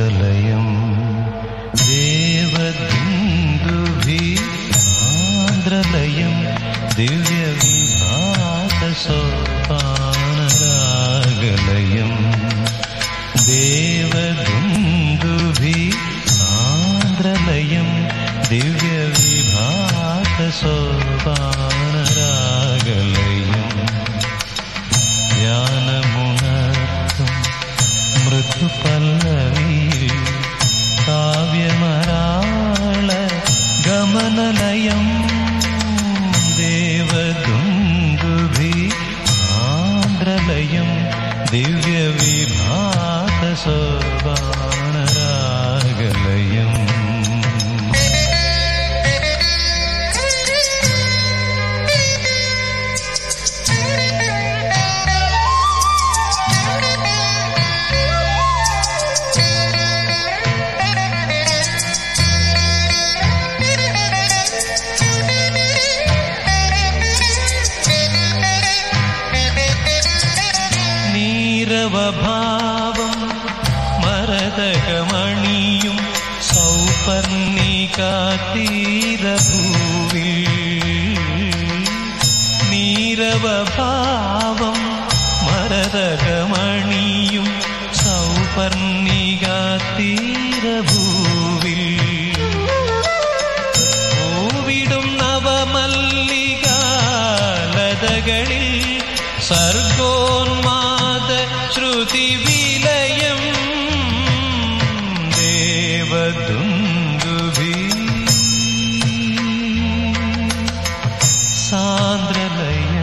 സാന്ദ്രലയം ദേവദുന്ദുഭി സാന്ദ്രലയം ദിവ്യവിഭാസസോപാനരാഗലയം ദേവദുന്ദുഭി സാന്ദ്രലയം ദിവ്യവിഭാസസോപാനരാഗലയം ധ്യാനമുണർത്തും മൃദുപല്ലവിയിൽ കാവ്യമരാള ഗമനലയം ദേവദുന്ദുഭി സാന്ദ്രലയം ദിവ്യവിഭാസസോപാനരാഗലയം ഭാവം മരതകമണിയും സൗപർണികാതീരഭൂവിൽ നീരവഭാവം മരതകമണിയും സൗപർണികാതീരഭൂവിൽ പൂവിടും നവമല്ലികാലതകളിൽ സർഗോന്മാദ ശ്രുതിവിലയം ദേവദുന്ദുഭി സാന്ദ്രലയം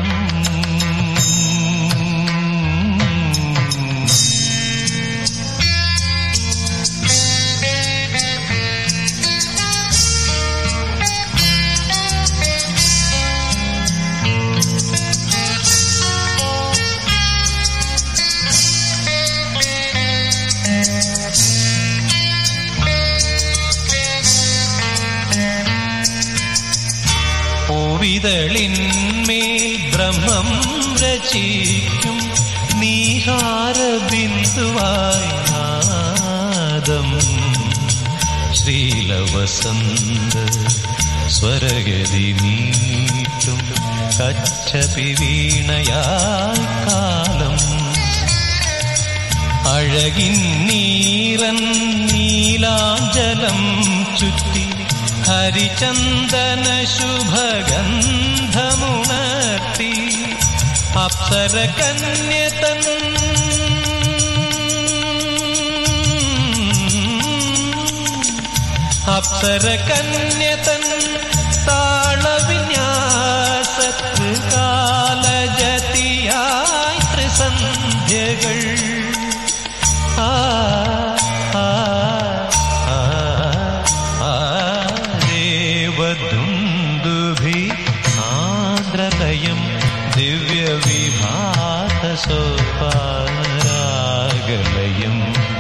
പൂവിതളിന്മേൽ ബ്രഹ്മം രചിക്കും നീഹാരബിന്ദുവായി നാദം ശ്രീലവസന്ത സ്വരഗതി മീട്ടും കച്ചപി വീണയാൽ കാലം അഴകിൻ നീറൻ നീലാഞ്ചലം ചുറ്റി ഹരിചന്ദന ശുഭഗന്ധമുണർത്തി അപ്സരകന്യതൻ താളവിന്യാസത്കാലജതിയായി ത്രിസന്ധ്യകൾ ദേവദുന്ദുഭി സാന്ദ്രലയം ദിവ്യവിഭാസസോപാനരാഗലയം